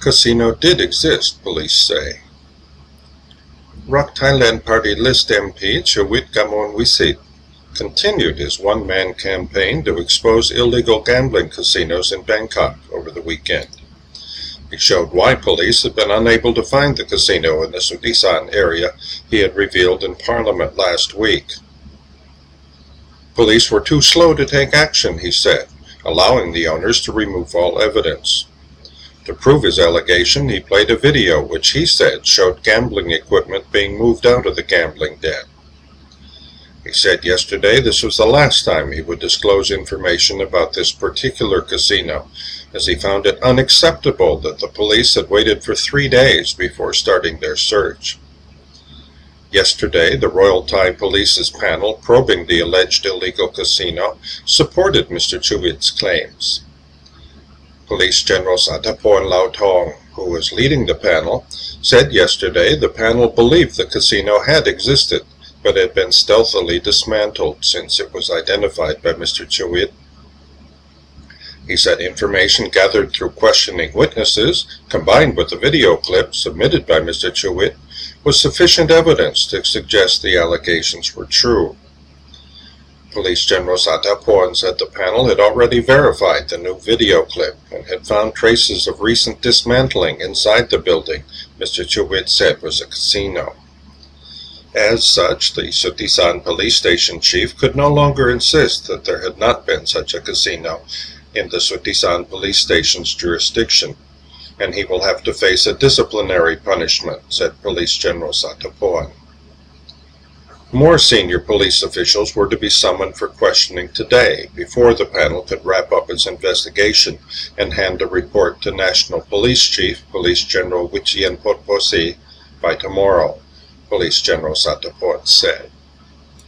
casino did exist, police say. Rock Thailand Party List MP Chawit Gamonwisit continued his one-man campaign to expose illegal gambling casinos in Bangkok over the weekend. He showed why police had been unable to find the casino in the Sutisan area he had revealed in Parliament last week. Police were too slow to take action, he said, allowing the owners to remove all evidence. To prove his allegation, he played a video which he said showed gambling equipment being moved out of the gambling den. He said yesterday this was the last time he would disclose information about this particular casino, as he found it unacceptable that the police had waited for 3 days before starting their search. Yesterday, the Royal Thai Police's panel probing the alleged illegal casino supported Mr. Chawit's claims. Police General Sattapon Lautong, who was leading the panel, said yesterday the panel believed the casino had existed, but had been stealthily dismantled since it was identified by Mr. Chawit. He said information gathered through questioning witnesses, combined with the video clip submitted by Mr. Chawit, was sufficient evidence to suggest the allegations were true. Police General Sattapon said the panel had already verified the new video clip and had found traces of recent dismantling inside the building Mr. Chawit said was a casino. As such, the Sutisan police station chief could no longer insist that there had not been such a casino in the Sutisan police station's jurisdiction, and he will have to face a disciplinary punishment, said Police General Sattapon. More senior police officials were to be summoned for questioning today, before the panel could wrap up its investigation and hand a report to National Police Chief, Police General Wichien Potposi, by tomorrow, Police General Sattapon said.